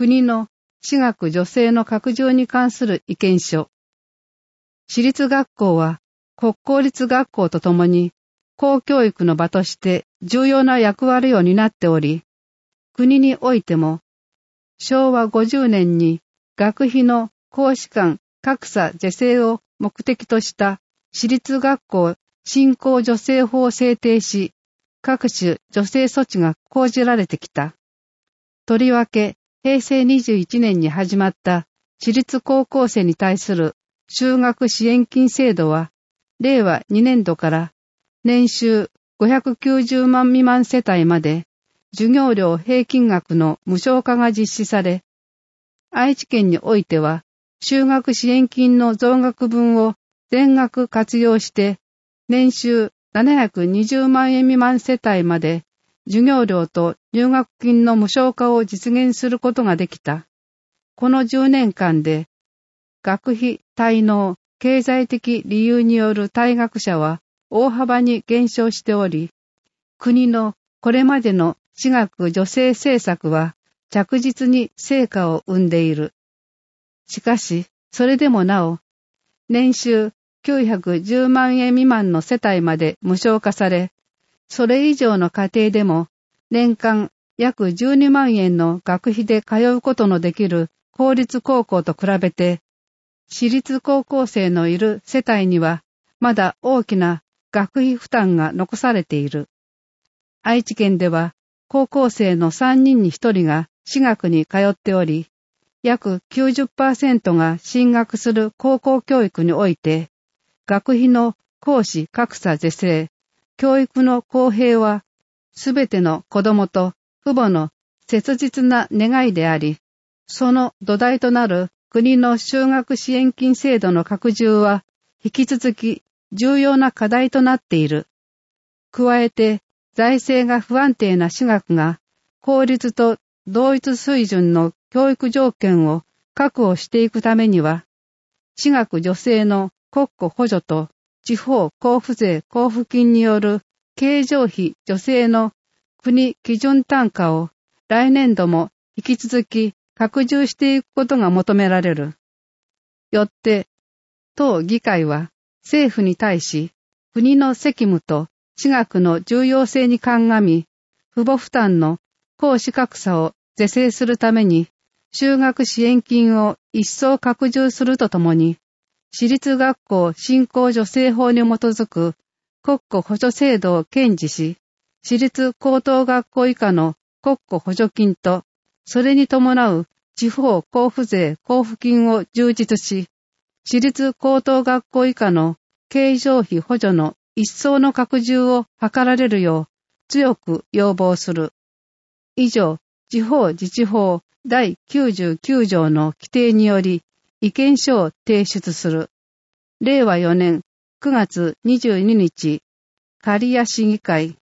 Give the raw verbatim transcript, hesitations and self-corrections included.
国の私学助成の拡充に関する意見書。私立学校は国公立学校とともに公教育の場として重要な役割を担っており、国においてもしょうわごじゅうねんに学費の公私間格差是正を目的とした私立学校振興助成法を制定し、各種助成措置が講じられてきた。とりわけ、へいせいにじゅういちねんに始まった私立高校生に対する就学支援金制度は、れいわにねんどから年収ごひゃくきゅうじゅうまん未満世帯まで授業料平均額の無償化が実施され、愛知県においては就学支援金の増額分を全額活用して年収ななひゃくにじゅうまんえん未満世帯まで授業料と入学金の無償化を実現することができた。このじゅうねんかんで学費滞納、経済的理由による退学者は大幅に減少しており、国のこれまでの私学助成政策は着実に成果を生んでいる。しかし、それでもなお、年収きゅうひゃくじゅうまんえん未満の世帯まで無償化され、それ以上の家庭でも年間約じゅうにまんえんの学費で通うことのできる公立高校と比べて、私立高校生のいる世帯にはまだ大きな学費負担が残されている。愛知県では高校生のさんにんにひとりが私学に通っており、約 きゅうじゅっパーセント が進学する高校教育において、学費の公私格差是正、教育の公平は、すべての子どもと父母の切実な願いであり、その土台となる国の就学支援金制度の拡充は、引き続き重要な課題となっている。加えて、財政が不安定な私学が、公立と同一水準の教育条件を確保していくためには、私学助成の国庫補助と地方交付税交付金による経常費助成の国基準単価を来年度も引き続き拡充していくことが求められる。よって、当議会は政府に対し国の責務と私学の重要性に鑑み、父母負担の公私格差を是正するために、就学支援金を一層拡充するとともに、私立学校振興助成法に基づく国庫補助制度を堅持し、私立高等学校以下の国庫補助金と、それに伴う地方交付税交付金を充実し、私立高等学校以下の経常費補助の一層の拡充を図られるよう強く要望する。以上、地方自治法だいきゅうじゅうきゅうじょうの規定により意見書を提出する。れいわよねんくがつにじゅうににち、刈谷市議会。